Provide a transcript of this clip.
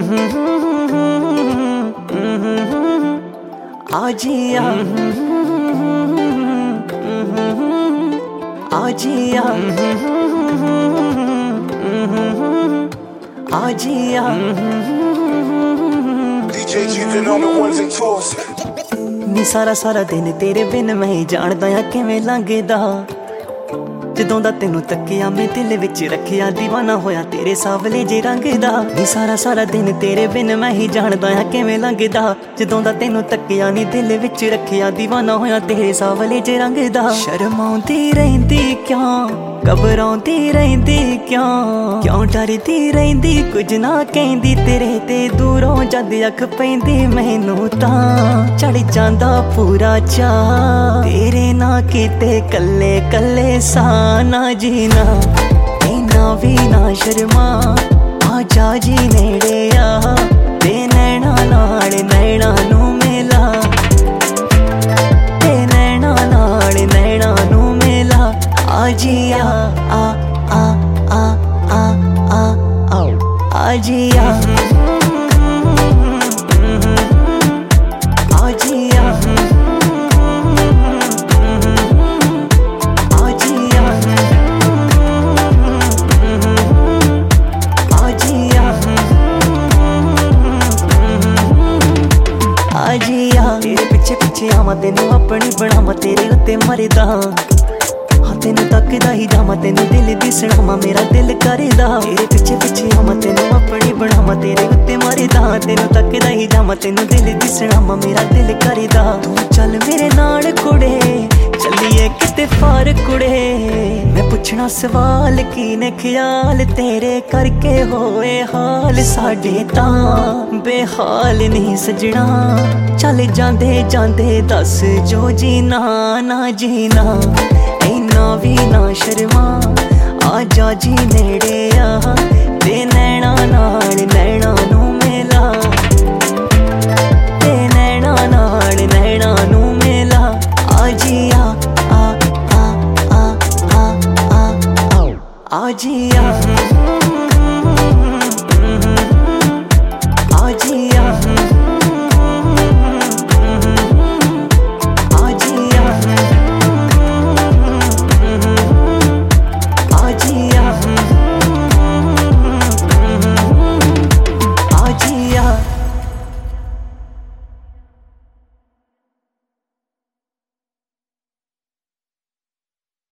आजिया आजिया आजिया DJ Chicken on the ones and twos. नी सारा सारा दिन तेरे बिन मैं ही जानदा आ किवें लंघदा ਜਦੋਂ ਦਾ ਤੈਨੂੰ ਤੱਕਿਆ ਮੈਂ ਦਿਲ ਵਿੱਚ ਰੱਖਿਆ دیਵਾਨਾ ਹੋਇਆ ਤੇਰੇ ਸਾਵਲੇ ਜੇ ਰੰਗ ਦਾ ਨੀ ਸਾਰਾ ਸਾਰਾ ਦਿਨ ਤੇਰੇ ਬਿਨ ਮੈਂ ਹੀ ਜਾਣਦਾ ਆ ਕਿਵੇਂ ਲੰਘਦਾ ਜਦੋਂ ਦਾ ਤੈਨੂੰ ਤੱਕਿਆ ਨੀ ਦਿਲ ਵਿੱਚ ਰੱਖਿਆ دیਵਾਨਾ ਹੋਇਆ ਤੇਰੇ ਸਾਵਲੇ ਜੇ ਰੰਗ ਦਾ ਸ਼ਰਮਾਉਂਦੀ ਰਹਿੰਦੀ ਕਿਉਂ ਘਬਰਾਉਂਦੀ ਰਹਿੰਦੀ ਕਿਉਂ ਡਰਦੀ ਰਹਿੰਦੀ ਕੁਝ ਨਾ ਕਹਿੰਦੀ ਤੇਰੇ ਤੇ ਦੂਰੋਂ ਜਦ ਅੱਖ ਪੈਂਦੀ ਮੈਨੂੰ ਤਾਂ ਚੜ ਜਾਂਦਾ ਪੂਰਾ ਚਾਅ ਤੇਰੇ ਨਾ ਕਿਤੇ ਕੱਲੇ ਕੱਲੇ ਨਾ ਜੀਨਾ ਇਨਾ ਵੀ ਨਾ ਸ਼ਰਮਾ ਆ ਜਾ ਜੀ ਨੇੜੇ ਆ ਤੇ ਨੈਣਾ ਨਾਲ ਨੈਣਾ ਨੂੰ ਮਿਲਾ ਤੇ ਨੈਣਾ ਨਾਲ ਨੈਣਾ ਨੂੰ ਮਿਲਾ ਆ ਜੀ ਆ ਆ ਆ ਆ ਆ ਆ ਆ ਜੀ ਆ तेरे पिछे पिछे आवा तेनू अपनी बनावा तेरे उत्ते मरदा हाँ तेनू तकदा ही जावा तेनू दिल दिसना मेरा दिल करदा तेरे पिछे पिछे आवा तेनू अपनी बनावा तेरे उत्ते मरदा तेनू तकदा ही जावा तेनू दिल दिसना मेरा दिल करदा तू चल मेरे नाल कुड़े चलिए किते फार कुड़े मैं पुछना सवाल की ने ख्याल तेरे करके होए हाल साडे तां बेहाल नहीं सजना चल जांदे जांदे दस जो जीना ना जीना इना भी ना शर्मा आ जा जी नेड़े आ ते नैना नाल नैना नू मिला ते नैना नाल नैना नू मिला आ जी आ आ आ आ आ आ जी आ